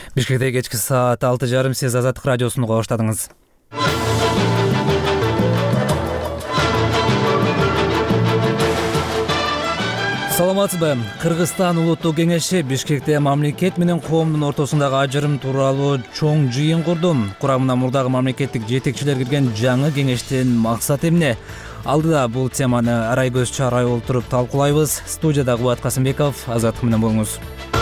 Бишкекте кечки саат 6:30 сиз Азаттык радиосун уга баштадыңыз. Саламатсызбы? Кыргызстан улуттук кеңеши Бишкекте мамлекет менен коомдун ортосундагы ажырым тууралуу чоң жыйын курду. Курамына мурдагы мамлекеттик жетекчилер кирген жаңы кеңештин максаты эмне? Алдыда бул теманы Арайгөз Чарай олтуруп талкуулайбыз. Студияда Кубат Касымбеков, Азаттык менен болуңуз.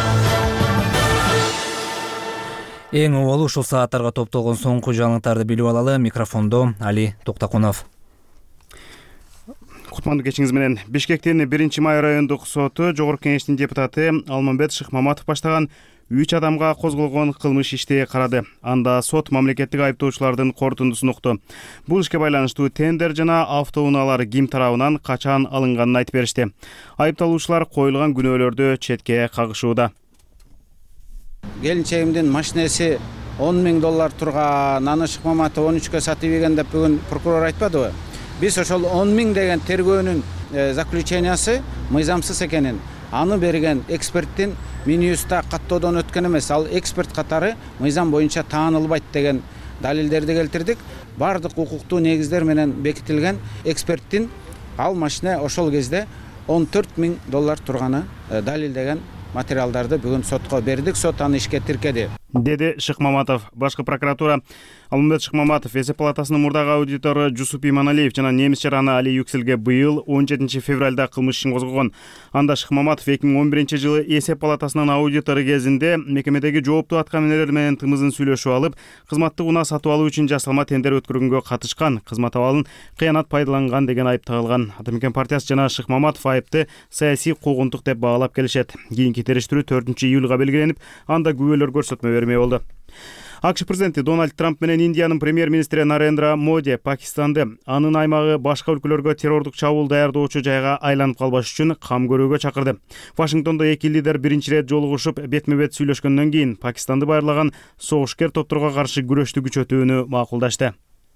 Эң обалы ушул сааттарга топтолгон соңку жаңылыктарды билип алалы. Микрофондо Али Токтакунов. Кутмандуу кечиңиз менен. Бишкектин 1-май райондук соту Жогорку кеңештин депутаты Алмамбет Шыкмаматов баштаган 3 адамга козголгон кылмыш ишти карады. Анда сот мамлекеттик айыптоочулардын корутундусун укту. Бул ишке байланыштуу тендер жана автоунaalар ким тарабынан качан алынганын айтып беришти. Айыпталуучулар коюлган күнөөлөрдү четке кагышууда. Келинчегимдин машинеси $10,000 турган, аны Шыкмаматов 13-кө сатып ийген деп бүгүн прокурор айтпадыбы? Биз ошол 10,000 деген тергөөнүн заключениясы мыйзамсыз экенин, аны берген эксперттин Минюста каттоодон өткөн эмес, ал эксперт катары мыйзам боюнча таанылбайт деген далилдерди келтирдик. Бардык укуктуу негиздер менен бекитилген эксперттин ал машина ошол кезде $14,000 турганы далилдеген материалдарды бүгүн сотко бердик. Сот аны ишке тиркеди, деди Шыкмаматов. Башкы прокуратура Алмамбет Шыкмаматов, эсеп палатасынын мурдагы аудитору Жусуп Иманалиев жана немис жараны Али Юкселге быйыл 17 февралда кылмыш ишин козгогон. Анда Шыкмаматов 2011-жылы эсеп палатасынын аудитору кезинде мекемедеги жооптуу аткаминерлер менен тымызын сүйлөшүп алып, кызматтык унаа сатып алуу үчүн жасалма тендер өткөргөнгө катышкан, кызмат абалын кыянат пайдаланган деген айып тагылган. Ата Мекен партиясы жана Шыкмаматов айыпты саясий куугунтук деп баалап келишет. Кийинки териштирүү 4-июлга белгиленип, анда күбөлөр көрсөтмө бермей болду. АКШ президенти Дональд Трамп менен Индиянын премьер-министри Нарендра Моди Пакистанды анын аймагы башка өлкөлөргө террордук чабуул даярдоочу жайга айланып калбаш үчүн кам көрүүгө чакырды. Вашингтондо эки лидер биринчи ирет жолугушуп, бетме-бет сүйлөшкөндөн кийин Пакистанды байырлаган согушкер топторго каршы күрөштү күчөтүүнү макулдашты.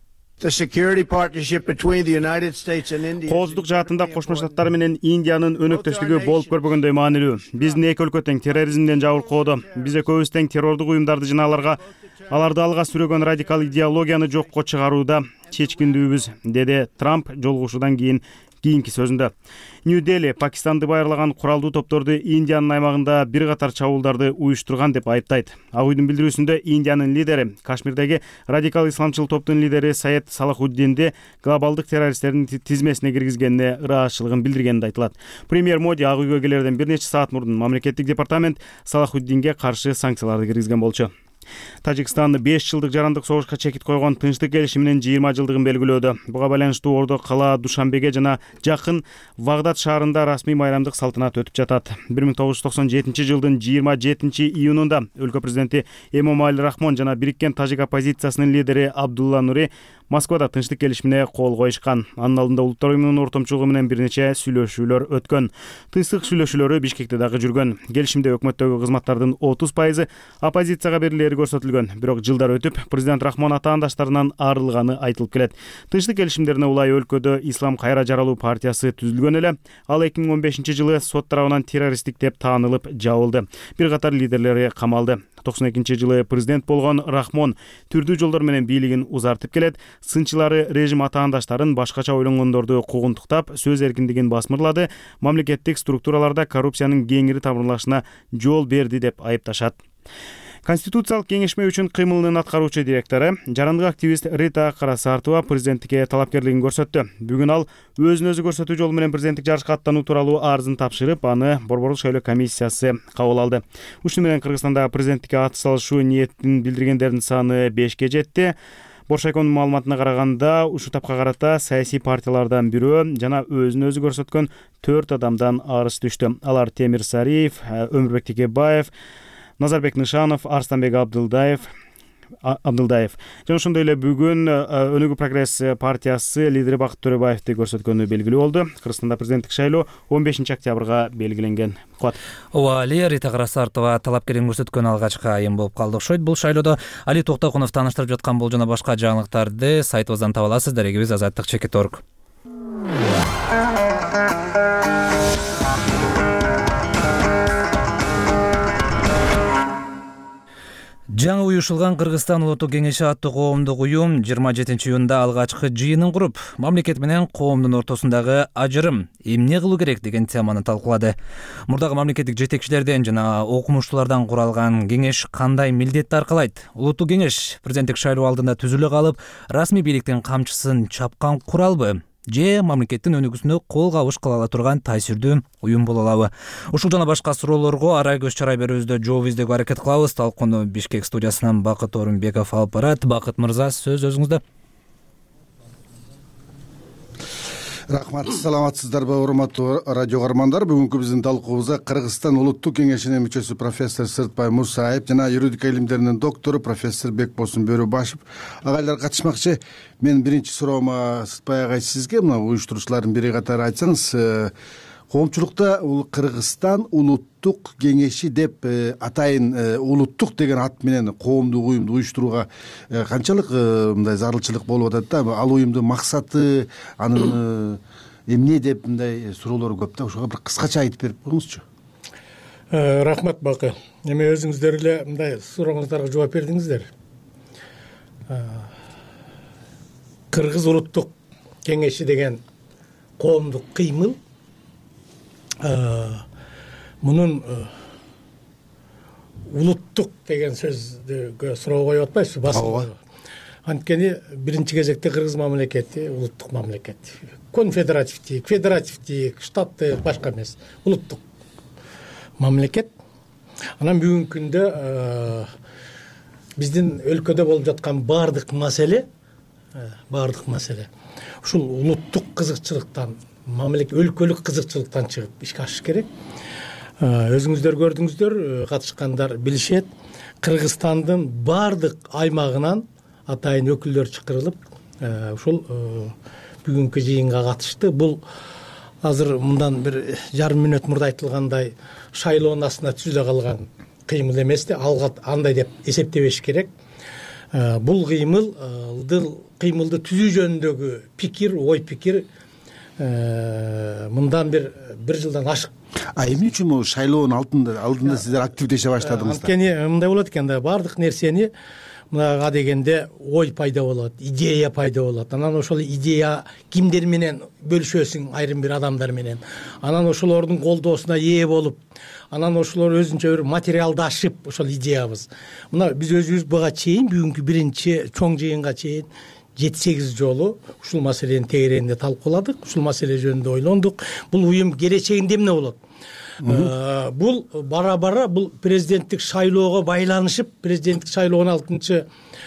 Коопсуздук жаатында Кошмо Штаттар менен Индиянын өнөктөштүгү болуп көрбөгөндөй маанилүү. Биздин эки өлкө тең терроризмден жабыркоодо. Биз экөөбүз тең террордук уюмдарды жана аларды алга сүрөгөн радикал идеологияны жокко чыгарууда чечкиндүүбүз, деди Трамп жолугушуудан кийинки сөзүндө. Нью-Дели Пакистанды байырлаган куралдуу топторду Индиянын аймагында бир катар чабуулдарды уюштурган деп айыптайт. Ак үйдүн билдирүүсүндө Индиянын лидери, Кашмирдеги радикал исламчыл топтун лидери Саед Салахуддинди глобалдык террористтердин тизмесине киргизгенине ыраазычылыгын билдиргени айтылат. Премьер Моди Ак үйгө келерден бир нече саат мурдун мамлекеттик департамент Салахуддинге каршы санкцияларды киргизген болчу. Тажикстан 5 жылдык жарандык согушка чекит койгон тынчтык келишиминин 20 жылдыгын белгилөөдө. Буга байланыштуу ордо кала Душанбеге жана жакын Вагдат шаарында расмий майрамдык салтанат өтүп жатат. 1997 жылдын 27 июнунда өлкө президенти Эмомали Рахмон жана бириккен тажик оппозициясынын лидери Абдулла Нури Москвада тынчтык келишимине кол коюшкан. Анын алдында улуттар уюмунун ортомчулугу менен бир нече сүйлөшүүлөр өткөн. Тынчтык сүйлөшүүлөрү Бишкекте дагы жүргөн. Келишимде өкмөттөгү кызматтардын 30% оппозицияга берилери көрсөтүлгөн. Бирок жылдар өтүп, президент Рахмон атаандаштарынан арылганы айтылып келет. Тынчтык келишимдерине улай өлкөдө Ислам кайра жаралуу партиясы түзүлгөн эле. Ал 2015 жылы сот тарабынан террористтик деп таанылып жабылды. Бир катар лидерлери камалды. 92 жылы президент болгон Рахмон түрдүү жолдор менен бийлигин узартып келет. Сынчылары режим атаандаштарын башкача ойлонгондорду куугунтуктап, сөз эркиндигин басмырлады, мамлекеттик структураларда коррупциянын кеңири тамырлашына жол берди деп айыпташат. Конституциялык кеңешме үчүн кыймылынын аткаруучу директору, жарандык активист Рита Карасартова президенттикке талапкерлигин көрсөттү. Бүгүн ал өзүн өзү көрсөтүү жолу менен президенттик жарышка аттануу тууралуу арызын тапшырып, аны Борборлук шайлоо комиссиясы кабыл алды. Ушуну менен Кыргызстанда президенттикке ат салышуу ниетин билдиргендердин саны 5-ке жетти. Боршайконун маалыматына караганда, ушул тапка карата саясий партиялардан бирөө жана өзүн өзү көрсөткөн 4 адамдан арыз түштү. Алар Темир Сариев, Өмүрбек Текебаев, Назарбек Нышанов, Арстанбек Абдылдаев жана ошондой эле бүгүн Өнүгүү прогресс партиясы лидери Бакыт Төрөбаевди көрсөткөнү белгилүү болду. Кыргызстанда президенттик шайлоо 15 октябрга белгиленген. Ооба, Рита Карасартова талапкерлигин көрсөткөн алгачкы айым болуп калды окшойт. Бул шайлоодо Али Токтакунов тааныштырып жаткан бул жана башка жаңылыктарды сайтыбыздан таба аласыз. Дарегибиз azаттык.org. Жаңы уюшулган Кыргызстан улуттук кеңеши аттуу коомдук уюм 27-июнда алгачкы жыйынын куруп, мамлекет менен коомдун ортосундагы ажырым эмне кылуу керек деген теманы талкуулады. Мурдагы мамлекеттик жетекчилерден жана окумуштуулардан куралган кеңеш кандай милдетти аркалайт? Улуттук кеңеш президенттик шайлоо алдында түзүлө калып, расмий бийликтин камчысын чапкан куралбы? Же мамлекеттин өнүгүүсүнө кол кабыш кыла ала турган таасирдүү уюм боло алабы? Ушул жана башка суроолорго арай көз чарай берүүбүздө жооп издөөгө аракет кылабыз. Талкууну Бишкек студиясынан Бакыт Орунбеков алып барат. Бакыт мырза, сөз өзүңүздө. Рахмат, саламатсыздарбы урматтуу радио каармандар. Бүгүнкү биздин талкуубузга Кыргызстан улуттук кеңешинин мүчөсү профессор Сыртбай Мусаев жана юридика илимдеринин доктору профессор Бекбосун Бөрөбашев агайлар катышмакчы. Мен биринчи суроома Сыртбай агай сизге, мына уюштуруучулардын бири катары айтсаңыз, коомчулукта Кыргызстан улуттук кеңеши деп атайын улуттук деген ат менен коомдук уюмду уюштурууга канчалык мындай зарылчылык болуп атат да? Ал уюмдун максаты, анын эмне деп мындай суроолор көп да. Ошого бир кыскача айтып берип коюңузчу. Рахмат Бакы. Эми өзүңүздөр эле мындай сурооңуздарга жооп бердиңиздер. Кыргыз улуттук кеңеши деген коомдук кыймыл мунун улуттук деген сөздүгө суроо коюп атпайсызбы? Басылып. Анткени биринчи кезекте кыргыз мамлекети улуттук мамлекет. Конфедеративдик, федеративдик, штаттык башка эмес. Улуттук мамлекет. Анан бүгүнкү күндө биздин өлкөдө болуп жаткан баардык маселе ушул улуттук кызыкчылыктан, өлкөлүк кызыкчылыктан чыгып ишке ашыш керек. Өзүңүздөр көрдүңүздөр, катышкандар билишет. Кыргызстандын баардык аймагынан атайын өкүлдөр чакырылып, ушул бүгүнкү жыйынга катышты. Бул азыр мындан бир жарым мүнөт мурда айтылгандай шайлоонун астына түзүлө калган кыймыл эмес да, андай деп эсептебеш керек. Бул кыймылды түзүү жөнүндөгү пикир, ой пикир мындан бир жылдан ашык. Эмне үчүн бул шайлоонун алдында сиздер активдеше баштадыңыздар? Анткени мындай болот экен да, баардык нерсени мынага дегенде ой пайда болот, идея пайда болот. Анан ошол идея кимдер менен бөлүшөсүң, айрым бир адамдар менен. Анан ошолордун колдоосуна ээ болуп, анан ошолор өзүнчө бир материалдашып ошол идеябыз. Мына биз өзүбүз буга чейин бүгүнкү биринчи чоң жыйынга чейин 7-8 жолу ушул маселени тегерегинде талкууладык, ушул маселе жөнүндө ойлондук. Бул уюм келечегинде эмне болот? Бул бара-бара бул президенттик шайлоого байланышып, президенттик шайлоо 16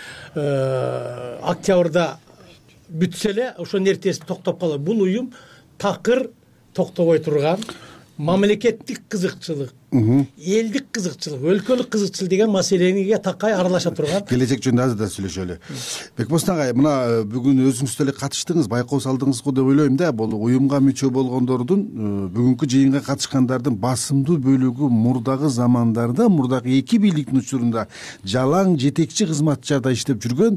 октябрда бүтсө эле ошонун эртеси токтоп калат. Бул уюм такыр токтобой турган мамлекеттик кызыкчылык, элдик кызыкчылык, өлкөлүк кызыкчылык деген маселеге такай аралаша турган. Келечек жөнүндө азыр да сүйлөшөлү. Бекбосун агай, мына бүгүн өзүңүз деле катыштыңыз, байкоо салдыңыз го деп ойлойм да. Бул уюмга мүчө болгондордун, бүгүнкү жыйынга катышкандардын басымдуу бөлүгү мурдагы замандарда, мурдагы эки бийликтин учурунда жалаң жетекчи кызматчарда иштеп жүргөн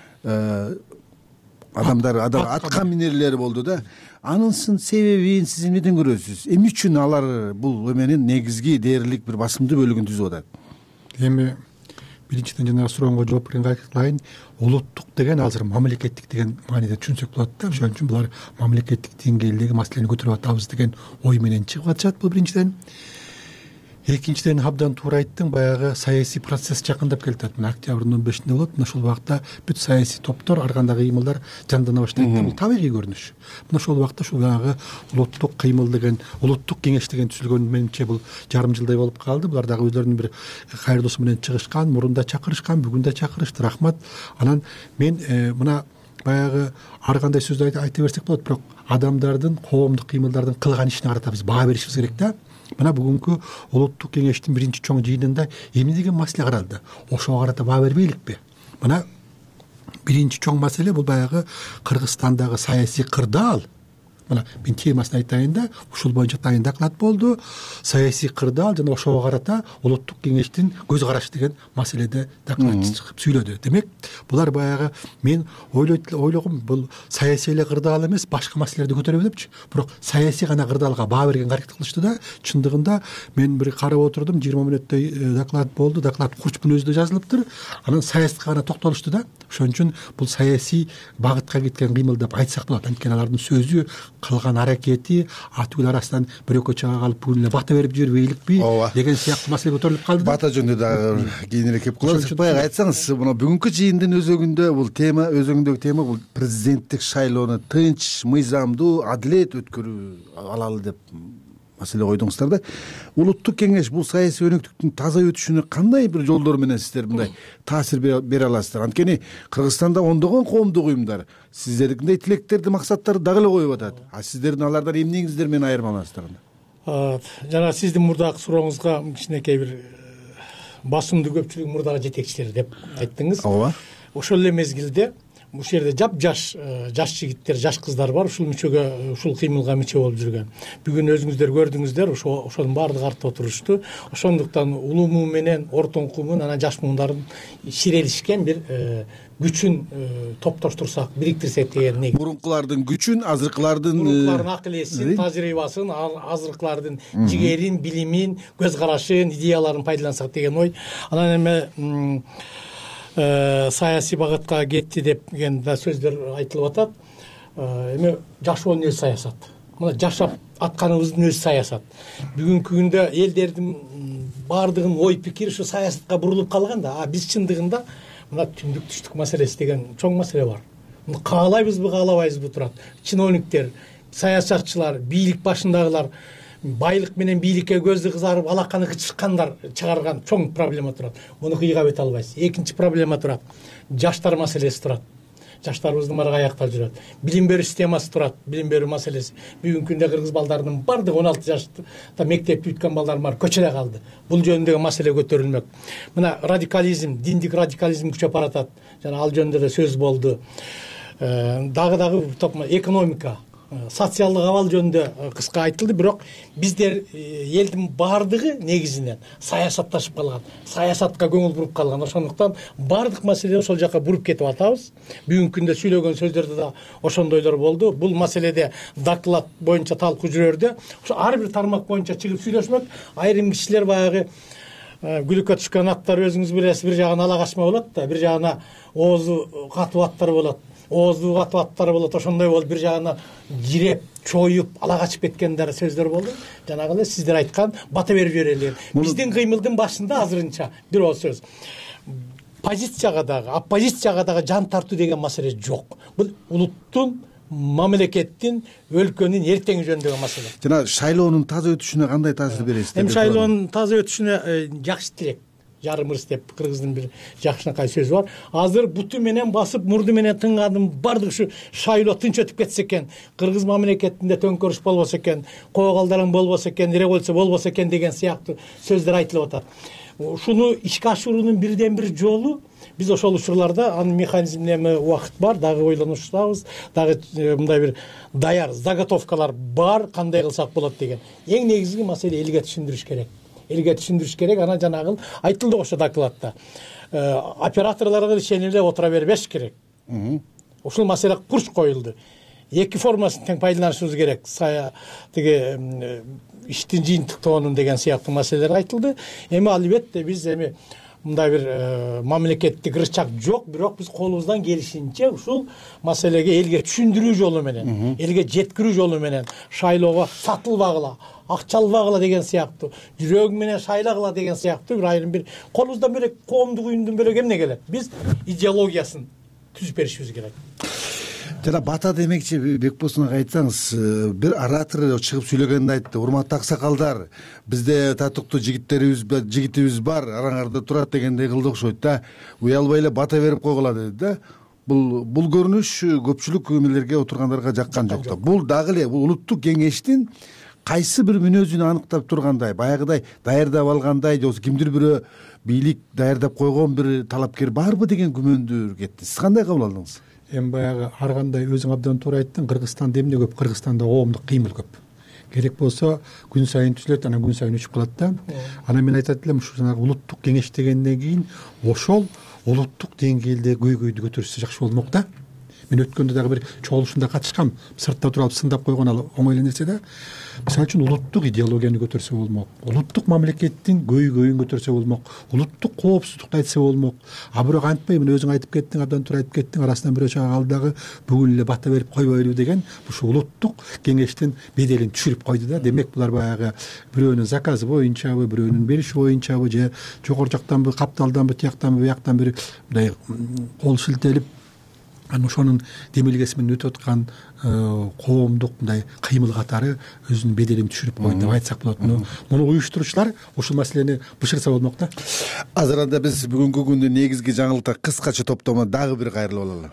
адамдар, атка минерлери болду да. Анын себебин сиз эмнеден көрөсүз? Эмне үчүн алар бул эменин негизги дээрлик бир басымдуу бөлүгүн түзүп атат? Эми биринчиден жана сурооңо жооп беренге айтайын. Улуттук деген азыр мамлекеттик деген мааниде түшүнсөк болот да. Ошон үчүн булар мамлекеттик деңгээлдеги маселени көтөрүп атабыз деген ой менен чыгып атышат. Бул биринчиден. Экинчиден абдан туура айттың, баягы саясий процесс жакындап келатат. Мына октябрдын 15-inde болот. Мына ушул убакта бүт саясий топтор, ар кандай кыймылдар жандана баштайт. Бул табигый көрүнүш. Мына ушул убакта ушул баягы улуттук кыймыл деген, улуттук кеңеш деген түзүлгөн менимче бул жарым жылдай болуп калды. Булар дагы өздөрүнүн бир кайрылуусу менен чыгышкан, мурунда чакырышкан, бүгүн да чакырышты. Рахмат. Анан мен мына баягы ар кандай сөздү айта берсек болот, бирок адамдардын, коомдук кыймылдардын кылган ишине карата биз баа беришибиз керек да. Мына бүгүнкү улуттук кеңештин биринчи чоң жыйынында эмне деген маселе каралды? Ошого карата баа бербейликпи? Мына биринчи чоң маселе бул баягы Кыргызстандагы саясий кырдаал мына мен темасын айтайын да, ушул боюнча дайын доклад болду. Саясий кырдаал жана ошого карата улуттук кеңештин көз карашы деген маселеде доклад чыгып сүйлөдү. Демек, булар баягы мен ойлогом, бул саясий эле кырдаал эмес, башка маселелерди көтөрөбү депчи. Бирок саясий гана кырдаалга баа берген аракет кылышты да. Чындыгында мен бир карап отурдум, 20 мүнөттөй доклад болду. Доклад Курчтун өзүндө жазылыптыр. Анан саясатка гана токтолушту да. Ошон үчүн бул саясий багытка кеткен кыймыл деп айтсак болот. Анткени алардын сөзү, кылган аракети атүгүл арасынан бир экөө чыга калып бүгүн эле бата берип жибербейликпи деген сыяктуу маселе көтөрүлүп калды. Бата жөнүндө дагы кийинирээк кеп калабыз. Баягы айтсаңыз, мына бүгүнкү жыйындын өзөгүндө бул тема, өзөгүндөгү тема бул президенттик шайлоону тынч, мыйзамдуу, адилет өткөрүү алалы деп маселе койдуңуздар да. Улуттук кеңеш бул саясий өнөктүктүн таза өтүшүнө кандай бир жолдор менен сиздер мындай таасир бере аласыздар? Анткени Кыргызстанда ондогон коомдук уюмдар сиздердикиндей тилектерди, максаттарды дагы эле коюп атат. А сиздердин алардан эмнеңиздер менен айырмаланасыздар? Жана сиздин мурдагы сурооңузга кичинекей бир басымдуу көпчүлүк мурдагы жетекчилер деп айттыңыз. Ооба. Ошол эле мезгилде ушул жерде жаш жигиттер, жаш кыздар бар, ушул мүчөгө, ушул кыймылга мүчө болуп жүргөн. Бүгүн өзүңүздөр көрдүңүздөр, ошонун баардыгы артта отурушту. Ошондуктан улуму менен ортоңкумун, анан жаш мундардын ширелишкен бир күчүн топтоштурсак, бириктирсек деген негиз. Мурункулардын күчүн, азыркылардын акыл эсин, тажрыйбасын, азыркылардын жигерин, билимин, көз карашын, идеяларын пайдалансак деген ой. Анан эми саясий багытка кетти деген да сөздөр айтылып атат. Эми жашоонун өзү саясат. Мына жашап атканыбыздын өзү саясат. Бүгүнкү күндө элдердин баардыгынын ой пикири ушу саясатка бурулуп калган да. Биз чындыгында мына түндүк түштүк маселеси деген чоң маселе бар. Муну каалайбызбы, каалабайбызбы турат. Чиновниктер, саясатчылар, бийлик башындагылар байлык менен бийликке көзү кызарып, алаканы чыккандар чыгарган чоң проблема турат. Муну кыйгап өтө албайсыз. Экинчи проблема турат. Жаштар маселеси турат. Жаштарыбыздын баары аяктап жүрөт. Билим берүү системасы турат. Билим берүү маселеси. Бүгүнкү күндө кыргыз балдарынын бардыгы 16 жашта мектеп бүткөн балдар бар, көчөдө калды. Бул жөнүндөгү маселе көтөрүлмөк. Мына радикализм, диндик радикализм күчөп баратат. Жана ал жөнүндө да сөз болду. Дагы экономика, социалдык абал жөнүндө кыска айтылды, бирок биздер элдин баардыгы негизинен саясатташып калган, саясатка көңүл буруп калган. Ошондуктан баардык маселе ошол жака буруп кетип атабыз. Бүгүнкү күндө сүйлөгөн сөздөрдө да ошондойлор болду. Бул маселеде доклад боюнча талкуу жүрөрдө ошо ар бир тармак боюнча чыгып сүйлөшмөк. Айрым кишилер баягы гүлүккө түшкөн аттар өзүңүз билесиз, бир жагына ала качма болот да, бир жагына оозу катуу аттар болот. Оозу катуу аттар болот, ошондой болуп бир жагына жиреп, чоюп, ала качып кеткендер сөздөр болду. Жанагы эле сиздер айткан бата берип жиберелер. Биздин кыймылдын башында азырынча бир ооз сөз. Позицияга дагы, оппозицияга дагы жан тартуу деген маселе жок. Бул улуттун, мамлекеттин, өлкөнүн эртеңи жөнүндөгү маселе. Жана шайлоонун таза өтүшүнө кандай таасир бересиз? Эми шайлоонун таза өтүшүнө жакшы тилек. Жарым ырыс деп кыргыздын бир жакшынакай сөзү бар. Азыр буту менен басып, мурду менен тыңгандын бардыгы ушу шайлоо тынч өтүп кетсе экен, кыргыз мамлекетинде төңкөрүш болбосо экен, коогалдарың болбосо экен, революция болбосо экен деген сыяктуу сөздөр айтылып атат. Ушуну ишке ашыруунун бирден бир жолу биз ошол учурларда анын механизмине убакыт бар, дагы ойлонушабыз, дагы мындай бир даяр заготовкалар бар, кандай кылсак болот деген. Эң негизги маселе элге түшүндүрүш керек. Элге түшүндүрүш керек. Анан жанагы айтылды ошо докладта. Операторлорго ишенип эле отура бербеш керек. Ушул маселе курч коюлду. Эки формасын тең пайдаланышыбыз керек. Тиги иштин жыйынтыктоонун деген сыяктуу маселелер айтылды. Эми албетте биз эми мындай бир мамлекеттик рычаг жок, бирок биз колубуздан келишинче ушул маселеге элге түшүндүрүү жолу менен, элге жеткирүү жолу менен шайлоого сатылбагыла, акча албагыла деген сыяктуу, жүрөгүң менен шайлагыла деген сыяктуу бир айрым бир колубуздан бөлөк, коомдук уюмдун бөлөк эмне келет? Биз идеологиясын түзүп беришибиз керек. Жана бата демекчи Бекбосун айтсаңыз, бир оратор чыгып сүйлөгөндө айтты: урматтуу аксакалдар, бизде татыктуу жигитибиз бар, араңарда турат дегендей кылды окшойт да. Уялбай эле бата берип койгула деди да. Бул көрүнүш көпчүлүк эмелерге отургандарга жаккан жок да. Бул дагы эле улуттук кеңештин кайсы бир мүнөзүн аныктап тургандай, баягыдай даярдап алгандай, же кимдир бирөө бийлик даярдап койгон бир талапкер барбы деген күмөндүр кетти. Сиз кандай кабыл алдыңыз? эми баягы ар кандай өзүң абдан туура айттың, Кыргызстанда эмне көп? Кыргызстанда коомдук кыймыл көп. Керек болсо күн сайын түзүлөт, анан күн сайын өчүп калат да. Анан мен айтат элем, ушу жанагы улуттук кеңеш дегенден кийин ошол улуттук деңгээлде көйгөйдү көтөрүшсө жакшы болмок да. Мен өткөндө дагы бир чогулушунда катышкам, сыртта туруп алып сындап койгон ал оңой эле нерсе да. Мисалы үчүн улуттук идеологияны көтөрсө болмок, улуттук мамлекеттин көйгөйүн көтөрсө болмок, улуттук коопсуздукту айтса болмок. А бирок антпай, мен өзүң айтып кеттиң, абдан туура айтып кеттиң, арасынан бирөө чыга калды дагы бүгүн эле бата берип койбойлу деген ушу улуттук кеңештин беделин түшүрүп койду да. Демек булар баягы бирөөнүн заказы боюнчабы, бирөөнүн бериши боюнчабы, же жогору жактанбы, капталданбы, тияктанбы, бияктан бир мындай кол шилтелип анан ошонун демилгеси менен өтүп аткан коомдук мындай кыймыл катары өзүнүн беделин түшүрүп койду деп айтсак болот. Муну уюштуруучулар ушул маселени бышырса болмок да. Азыр анда биз бүгүнкү күндүн негизги жаңылыкта кыскача топтомо дагы бир кайрылып алалы.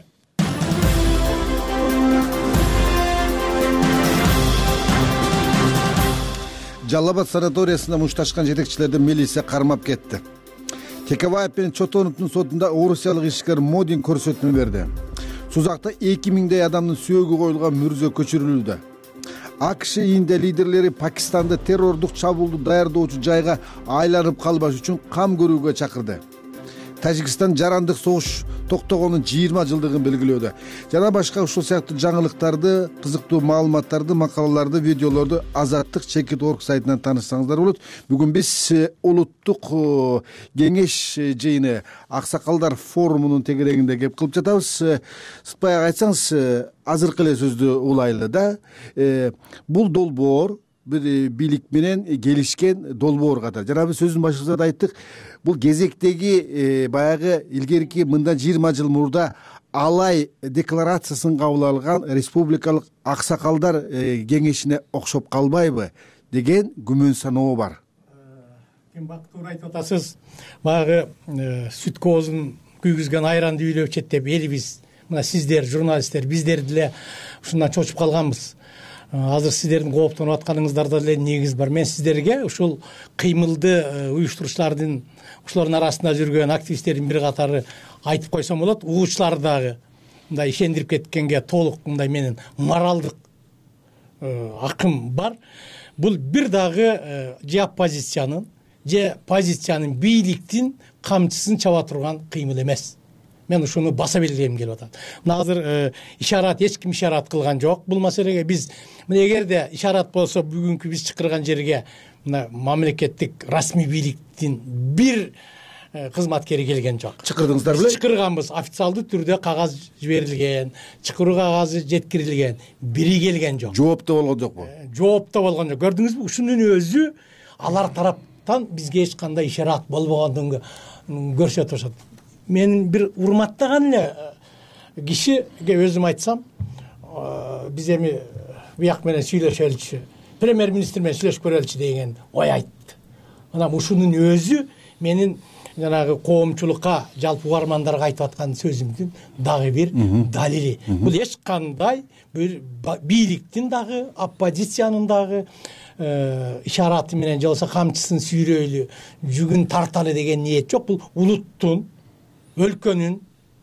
Жалал Абад санаториясында мушташкан жетекчилерди милиция кармап кетти. Текебаев менен Чотоновдун сотунда орусиялык ишкер Модин көрсөтмө берди. Сузакта 2000дей адамдын сөөгү коюлган мүрзө көчүрүлүүдө. АКШ Индия лидерлери Пакистанды террордук чабуулду даярдоочу жайга айланып калбаш үчүн кам көрүүгө чакырды. Тажикстан жарандык согуш токтогонун 20 жылдыгын белгилөөдө. Жана башка ушул сыяктуу жаңылыктарды, кызыктуу маалыматтарды, макалаларды, видеолорду Азаттык Чекит.org сайтынан таанышсаңыздар болот. Бүгүн биз улуттук кеңеш жыйыны Аксакалдар форумунун тегерегинде кеп кылып жатабыз. Сытбай ага айтсаңыз, азыркы эле сөздү улайлы да. Бул долбоор бир бийлик менен келишкен долбоор катары. Жана биз сөздүн башыбызда да айттык, бул кезектеги баягы илгерки мындан 20 жыл мурда Алай декларациясын кабыл алган республикалык аксакалдар кеңешине окшоп калбайбы деген күмөн саноо бар. Туура айтып атасыз. Баягы сүт коозун күйгүзгөн айранды үйлөп чет деп элибиз, мына сиздер журналисттер, биздер деле ушундан чочуп калганбыз. Азыр сиздердин кооптонуп атканыңыздарда деле негиз бар. Мен сиздерге ушул кыймылды уюштуруучулардын, ушулардын арасында жүргөн активисттердин бир катары айтып койсом болот. Угуучулар дагы мындай ишендирип кеткенге толук мындай менин моралдык акым бар. Бул бир дагы же оппозициянын, же позициянын, бийликтин камчысын чаба турган кыймыл эмес. Мен ушуну баса белгилегим келип атат. Мына азыр ишарат, эч ким ишарат кылган жок бул маселеге. Биз мына эгерде ишарат болсо, бүгүнкү биз чакырган жерге мына мамлекеттик расмий бийликтин бир кызматкери келген жок. Чакырдыңыздар беле? Чакырганбыз, официалдуу түрдө кагаз жиберилген, чакыруу кагазы жеткирилген, бири келген жок. Жоопто болгон жокпу? Жоопто болгон жок. Көрдүңүзбү? Ушунун өзү алар тараптан бизге эч кандай ишарат болбогондугун көрсөтүп атат. Мен бир урматтаган эле кишиге өзүм айтсам, биз эми бияк менен сүйлөшөлүчү, премьер-министр менен сүйлөшүп көрөлүчү деген ой айтты. Мына ушунун өзү менин жанагы коомчулукка, жалпы угармандарга айтып аткан сөзүмдүн дагы бир далили. Бул эч кандай бир бийликтин дагы, оппозициянын дагы ишараты менен же болбосо камчысын сүйрөйлү, жүгүн тарталы деген ниет жок. Бул улуттун, өлкөнүн,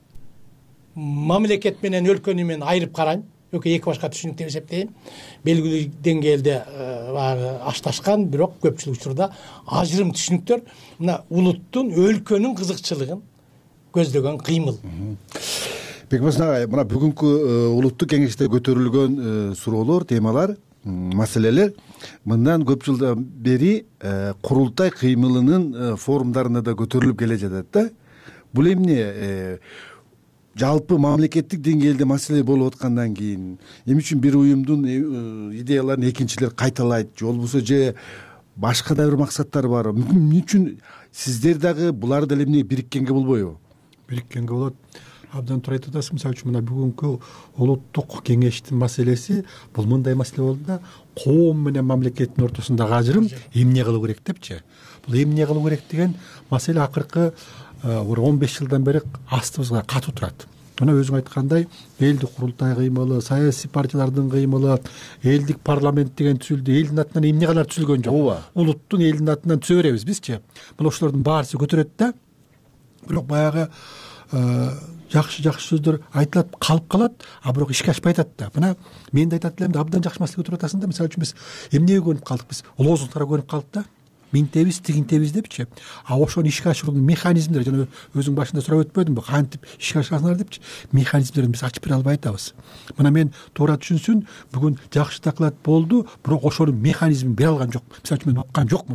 мамлекет менен өлкөнү менен айырып карайм. Эки башка түшүнүк деп эсептейм. Белгилүү деңгээлде ашташкан, бирок көпчүлүк учурда ажырым түшүнүктөр мына улуттун, өлкөнүн кызыкчылыгын көздөгөн кыймыл. Бекбосын агай, мына бүгүнкү улуттук кеңеште көтөрүлгөн суроолор, темалар, маселелер мындан көп жылдан бери курултай кыймылынын форумдарында да көтөрүлүп келе жатат да. Бул эмне жалпы мамлекеттик деңгээлде маселе болуп аткандан кийин эмне үчүн бир уюмдун идеяларын экинчилер кайталайт, же болбосо же башка да бир максаттар бар? Эмне үчүн сиздер дагы булар деле эмне бириккенге болбойбу? Бириккенге болот. Абдан туура айтып атасыз. Мисалы үчүн мына бүгүнкү улуттук кеңештин маселеси бул мындай маселе болду да, коом менен мамлекеттин ортосундагы ажырым эмне кылуу керек депчи. Бул эмне кылуу керек деген маселе акыркы 15 жылдан бери астыбызга катуу турат. Мына өзүң айткандай, элдик курултай кыймылы, саясий партиялардын кыймылы, элдик парламент деген түзүлдү. Элдин атынан эмне калар түзүлгөн жок. Улуттун элдин атынан түзө беребиз бизчи. Мына ошолордун баарысы көтөрөт да. Бирок баягы жакшы сөздөр айтылат, калып калат, а бирок ишке ашпай атат да. Мына мен да айтат элем да, абдан жакшы маселе көтөрүп атасың да. Мисалы үчүн биз эмнеге көнүп калдык? Биз лозунгтарга көнүп калдык да. Минтебиз, тигинтебиз депчи. А ошону ишке ашыруунун механизмдери, жана өзүң башында сурап өтпөдүңбү, кантип ишке ашырасыңар депчи, механизмдерин биз ачып бере албай атабыз. Мына мен туура түшүнсүн, бүгүн жакшы доклад болду, бирок ошонун механизмин бере алган жок. Мисалы үчүн мен уккан жокмун.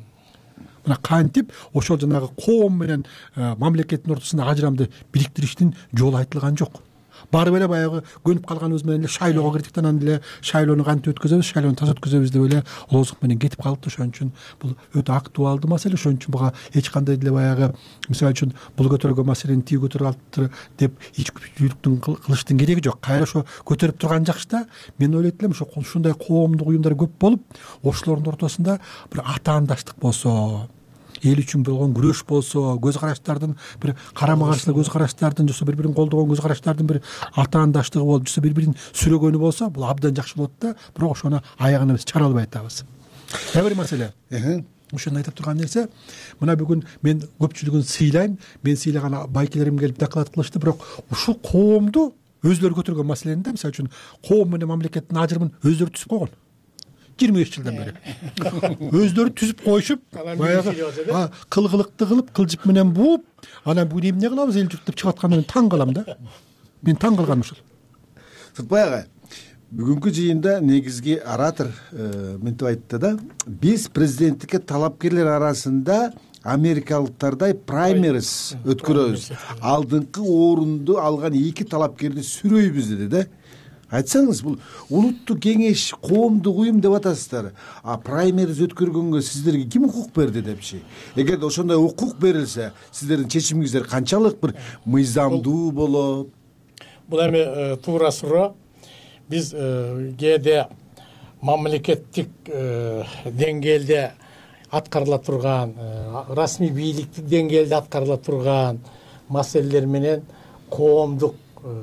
Мына кантип ошол жанагы коом менен мамлекеттин ортосунда ажырамды бириктириштин жолу айтылган жок. Барып эле баягы көнүп калганыбыз менен эле шайлоого кирдик да, анан эле шайлоону кантип өткөзөбүз, шайлоону таза өткөзөбүз деп эле лозунг менен кетип калыптыр. Ошон үчүн бул өтө актуалдуу маселе. Ошон үчүн буга эч кандай деле баягы мисалы үчүн бул көтөргөн маселени тиги көтөрүп алыптыр деп ичкүчүлүктүн кылыштын кереги жок. Кайра ошо көтөрүп турган жакшы да. Мен ойлойт элем ошо ушундай коомдук уюмдар көп болуп, ошолордун ортосунда бир атаандаштык болсо, эл үчүн болгон күрөш болсо, көз караштардын бир карама каршы көз караштардын, жоксо бири бирин колдогон көз караштардын бир атаандаштыгы болуп, жоксо бири бирин сүрөгөнү болсо, бул абдан жакшы болот да. Бирок ошону аягына биз чыгара албай атабыз. Бир маселе. Ошону айтып турган нерсе, мына бүгүн мен көпчүлүгүн сыйлайм, мен сыйлаган байкелерим келип доклад кылышты, бирок ушул коомду өзлөрү көтөргөн маселени да, мисалы үчүн коом менен мамлекеттин ажырымын өзлөрү түзүп койгон. 25 жылдан бери өздөрү түзүп коюшуп, баягы кылгылыкты кылып, кылжып менен бууп, анан бүгүн эмне кылабыз эл журт деп чыгып аткандан таң калам да. Мен таң калганым ушул. Сыртбай ага, бүгүнкү жыйында негизги оратор мынтип айтты да, биз президенттикке талапкерлер арасында америкалыктардай праймериз өткөрөбүз. Алдыңкы орунду алган 2 талапкерди сүрөйбүз деди да. Айтсаңыз, бул улуттук кеңеш, коомдук уюм деп атасыздар. А праймериз өткөргөнгө сиздерге ким укук берди депчи? Эгерде ошондой укук берилсе, сиздердин чечимиңиздер канчалык бир мыйзамдуу болот? Бул эми туура суроо. Биз кээде мамлекеттик деңгээлде аткарыла турган, расмий бийликтик деңгээлде аткарыла турган маселелер менен коомдук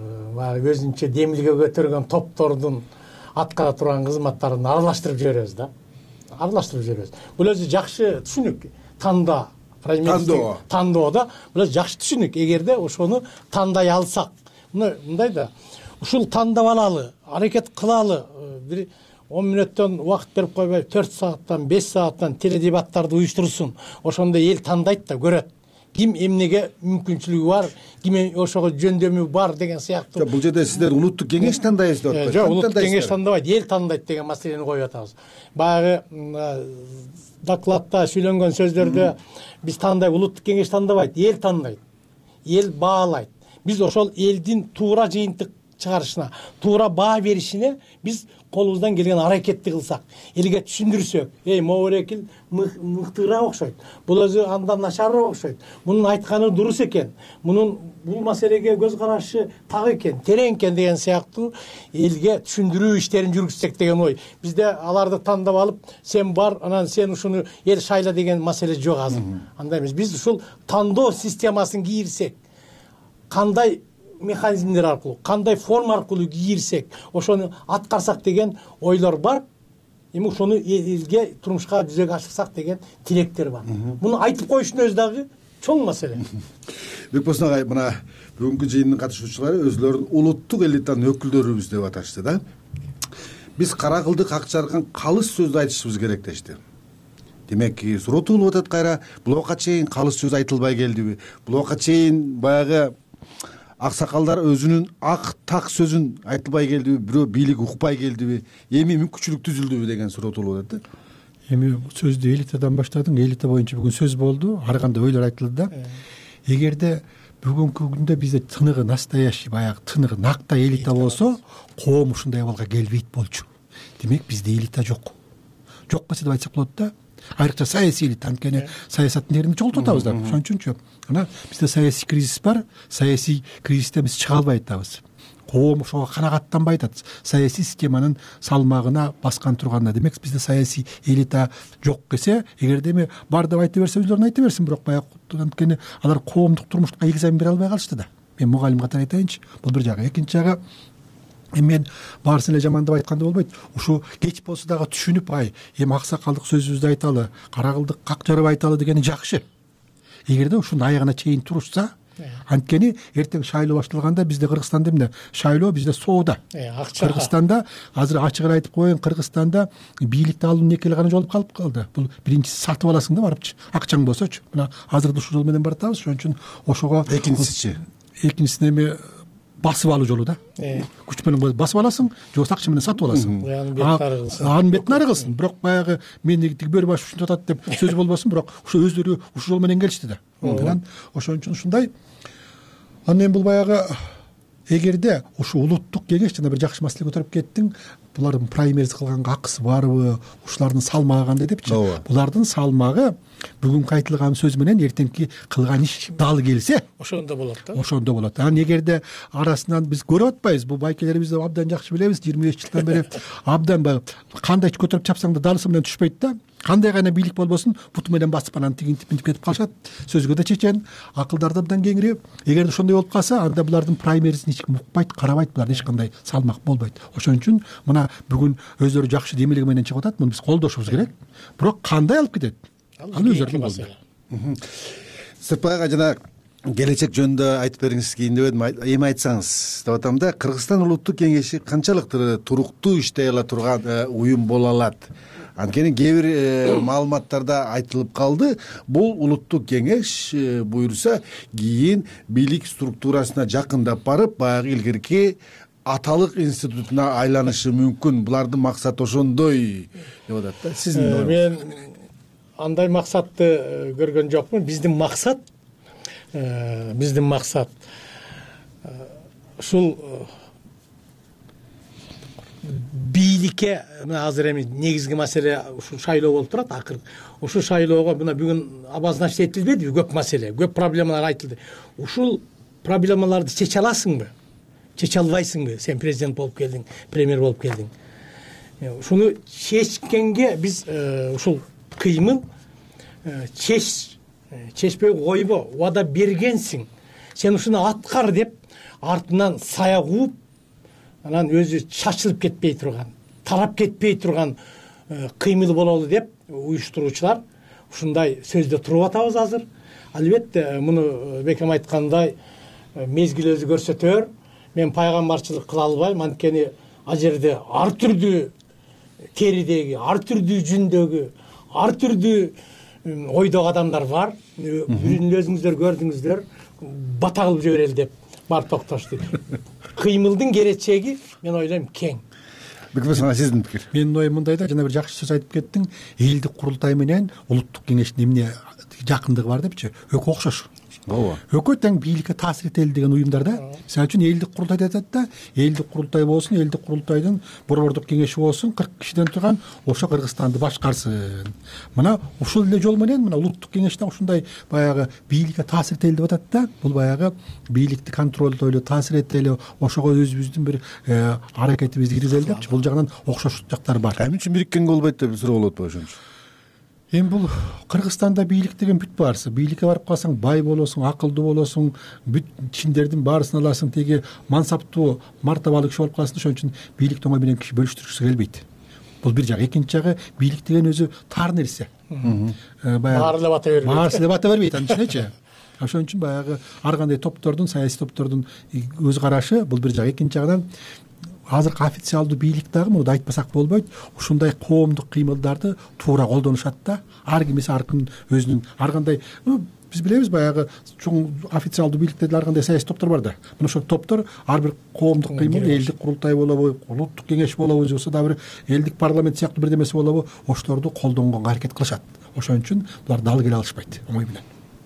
өзүнчө демилге көтөргөн топтордун аткара турган кызматтарын аралаштырып жиберебиз да. Аралаштырып жиберебиз. Бул өзү жакшы түшүнүк. Тандоо да. Бул жакшы түшүнүк. Эгерде ошону тандай алсак, мындай да. Ушул тандап алалы, аракет кылалы. Бир 10 мүнөттөн убакыт берип койбой, 4 сааттан, 5 сааттан теледебаттарды уюштурсун. Ошондо эл тандайт да, көрөт. Ким эмнеге мүмкүнчүлүгү бар, ким ошого жөндөмү бар деген сыяктуу. Бул жерде сиздер улуттук кеңеш тандайсыз деп атпайсызбы? Жок, улуттук кеңеш тандабайт, эл тандайт деген маселени коюп атабыз. Баягы докладта сүйлөнгөн сөздөрдө биз тандайбыз, улуттук кеңеш тандабайт, эл тандайт. Эл баалайт. Биз ошол элдин туура жыйынтык чыгарышына, туура баа беришине биз колубуздан келген аракетти кылсак, элге түшүндүрсөк, моорекил мыктыраак окшойт. Бул өзү андан начарыраак окшойт. Мунун айтканы дурус экен. Бул маселеге көз карашы так экен, терең экен деген сыяктуу элге түшүндүрүү иштерин жүргүзсек деген ой. Бизде аларды тандап алып, сен бар, анан сен ушуну эл шайла деген маселе жок азыр. Андай эмес. Биз ушул тандоо системасын кийирсек, кандай механизмдер аркылуу, кандай форма аркылуу кийирсек, ошону аткарсак деген ойлор бар. Эми ошону элге турмушка жүзөгө ашырсак деген тилектер бар. Муну айтып коюштун өзү дагы чоң маселе. Бекбосын агай, мына бүгүнкү жыйындын катышуучулары өзлөрүн улуттук элитанын өкүлдөрүбүз деп аташты да. Биз кара кылдык ак жарган калыс сөздү айтышыбыз керек дешти. Демек, суроо туулуп атат кайра, бул убакка чейин калыс сөз айтылбай келдиби? Бул убакка чейин баягы аксакалдар өзүнүн ак так сөзүн айтылбай келдиби, бирөө бийлик укпай келдиби, эми мүмкүнчүлүк түзүлдүбү деген суроо туулуп атат да. Эми сөздү элитадан баштадың, элита боюнча бүгүн сөз болду, ар кандай ойлор айтылды да. Эгерде бүгүнкү күндө бизде тыныгы настоящий, баягы тыныгы накта элита болсо, коом ушундай абалга келбейт болчу. Демек бизде элита жок. Жок нерсе деп айтсак болот да. Айрыкча саясий элита, анткени саясаттын жеринде жолтуп атабыз да. Ошон үчүнчү мына бизде саясий кризис бар, саясий кризистен биз чыга албай атабыз. Коом ошого канагаттанбай атат. Саясий системанын салмагына баскан турганына. Демек бизде саясий элита жок десе, эгерде эми бар деп айта берсе, өзлөрүн айта берсин, бирок баягы анткени алар коомдук турмушка экзамен бере албай калышты да. Мен мугалим катары айтайынчы, бул бир жагы. Экинчи жагы, мен баарысын эле жамандап айтканда болбойт. Ушу кеч болсо дагы түшүнүп, эми аксакалдык сөзүбүздү айталы, кара кылдык как жарып айталы дегени жакшы. Эгерде ушунун аягына чейин турушса, анткени эртең шайлоо башталганда бизде Кыргызстанда эмне шайлоо бизде соода. Акча. Кыргызстанда азыр ачык эле айтып коеюн, Кыргызстанда бийликти алуунун эки эле гана жолу калып калды. Бул биринчиси сатып аласың да барыпчы, акчаң болсочу. Мына азыр ушул жол менен баратабыз. Ошон үчүн ошого экинчиси эми басып алуу жолу да. Күч менен басып аласың, же болбосо акча менен сатып аласың. Анын бетин ары кылсын. Бирок баягы мен тигбөр баш ушинтип атат деп сөз болбосун, бирок ошо өздөрү ушул жол менен келишти да. Ошон үчүн ушундай. Анан эми бул баягы эгерде ушу улуттук кеңеш жана бир жакшы маселе көтөрүп кеттиң, булардын праймериз кылганга акысы барбы, ушулардын салмагы кандай депчи. Булардын салмагы бүгүнкү айтылган сөз менен эртеңки кылган иш дал келсе, ошондо болот да. Ошондо болот. Анан эгерде арасынан биз көрүп атпайбыз, бул байкелерибизди абдан жакшы билебиз, 25 жылдан бери абдан кандай көтөрүп чапсаң да далысы менен түшпөйт да. Кандай гана бийлик болбосун, буту менен басып анан тигинтип мынтип кетип калышат. Сөзгө да чечен, акылдар да абдан кеңири. Эгерде ошондой болуп калса, анда булардын праймерисин эч ким укпайт, карабайт, буларда эч кандай салмак болбойт. Ошон үчүн мына бүгүн өздөрү жакшы демилеги менен чыгып атат, муну биз колдошубуз керек. Бирок кандай алып кетет? Аны өздөрү болду. Сыртбай ага жана келечек жөнүндө айтып бериңиз кийин деп едим. Эми айтсаңыз деп атам да, Кыргызстан улуттук кеңеши канчалык туруктуу иштей ала турган уюм боло алат? Анткени кээ бир маалыматтарда айтылып калды, бул улуттук кеңеш буюрса кийин бийлик структурасына жакындап барып, баягы илгерки аталык институтуна айланышы мүмкүн. Булардын максаты ошондой деп атат да. Сиздин мен андай максатты көргөн жокмун. Биздин максат ушул бийликке, мына азыр эми негизги маселе ушул шайлоо болуп турат. Акыр ушул шайлоого мына бүгүн обозначить этилбедиби, көп маселе, көп проблемалар айтылды. Ушул проблемаларды чече аласыңбы? Чече албайсыңбы? Сен президент болуп келдиң, премьер болуп келдиң. Ушуну чечкенге биз ушул кыймыл чечпей койбо, убада бергенсиң. Сен ушуну аткар деп артынан сая кууп, анан өзү чачылып кетпей турган, тарап кетпей турган кыймыл бололу деп уюштуруучулар ушундай сөздө туруп атабыз азыр. Албетте муну бекем айткандай мезгил өзү көрсөтөр. Мен пайгамбарчылык кыла албайм, анткени ал жерде ар түрдүү теридеги, ар түрдүү жүндөгү, ар түрдүү ойдогу адамдар бар. Бирин өзүңүздөр көрдүңүздөр, бата кылып жиберели деп барып токтошту. Кыймылдын келечеги мен ойлойм кең. Сиздин пикир? Менин оюм мындай да, жана бир жакшы сөз айтып кеттиң. Элдик курултай менен улуттук кеңештин эмне жакындыгы бар депчи? Экөө окшош. Экөө тең бийликке таасир этели деген уюмдар да. Мисалы үчүн элдик курултай деп атат да. Элдик курултай болсун, элдик курултайдын борбордук кеңеши болсун, 40 кишиден турган, ошо Кыргызстанды башкарсын. Мына ушул эле жол менен мына улуттук кеңеште ушундай баягы бийликке таасир этели деп атат да. Бул баягы бийликти контролдойлу, таасир этели, ошого өзүбүздүн бир аракетибизди киргизели депчи. Бул жагынан окшош жактар бар. Эмне үчүн бириккенге болбойт деп суроо болот ошон үчүн. Эми бул Кыргызстанда бийлик деген бүт барсы. Бийликке барып калсаң бай болосуң, акылдуу болосуң, бүт ишиндердин баарысын аласың, теги мансаптуу, мартабалуу киши болуп каласың. Ошон үчүн бийликти оңой менен киши бөлүштүргүсү келбейт. Бул бир жак. Экинчи жагы, бийлик деген өзү тар нерсе. Баары эле бата бербейт. Баарысы эле бата бербейт, анын ичинечи. Ошон үчүн баягы ар кандай топтордун, саясий топтордун өз карашы бул бир жак. Экинчи жагынан азыркы официалдуу бийлик дагы, муну да айтпасак болбойт, ушундай коомдук кыймылдарды туура колдонушат да. Ар ким ар ким өзүнүн ар кандай, биз билебиз баягы чоң официалдуу бийликте ар кандай саясий топтор бар да. Мына ошол топтор ар бир коомдук кыймыл, элдик курултай болобу, улуттук кеңеш болобу, же болбосо дагы бир элдик парламент сыяктуу бирдемеси болобу, ошолорду колдонгонго аракет кылышат. Ошон үчүн булар дал келе алышпайт оңой менен.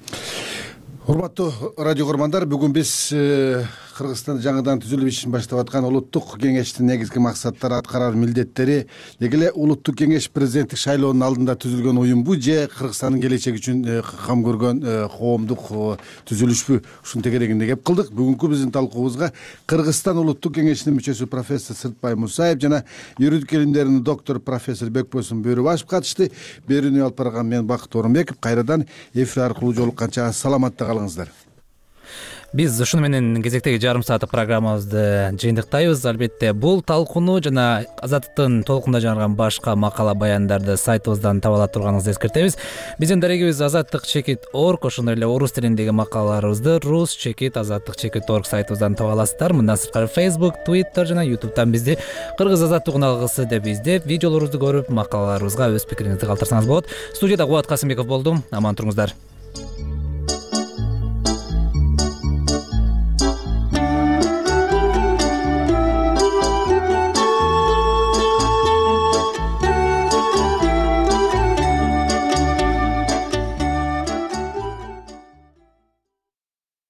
Урматтуу радио көрмандар, бүгүн биз Кыргызстанда жаңыдан түзүлүп ишин баштап аткан улуттук кеңештин негизги максаттары, аткарар милдеттери, деги эле улуттук кеңеш президенттик шайлоонун алдында түзүлгөн уюмбу же Кыргызстандын келечеги үчүн кам көргөн коомдук түзүлүшпү, ушунун тегерегинде кеп кылдык. Бүгүнкү биздин талкуубузга Кыргызстан улуттук кеңешинин мүчөсү профессор Сыртбай Мусаев жана юридика илимдеринин доктору профессор Бекбосун Бөрүбашев катышты. Берүүнү алып барган мен Бакыт Орунбеков. Кайрадан эфир аркылуу жолукканча саламатта калыңыздар. Биз ушуну менен кезектеги жарым сааттык программабызды жыйынтыктайбыз. Албетте бул талкууну жана Азаттыктын толкунда жаңырган башка макала баяндарды сайтыбыздан таба ала турганыңызды эскертебиз. Биздин дарегибиз azattik.org, ошондой эле орус тилиндеги макалаларыбызды rus.azattik.org сайтыбыздан таба аласыздар. Мындан сырткары Facebook, Twitter жана YouTube'дан бизди Кыргыз Азаттык уналгысы деп издеп, видеолорубузду көрүп, макалаларыбызга өз пикириңизди калтырсаңыз болот. Студияда Кубат Касымбеков болдум. Аман туруңуздар.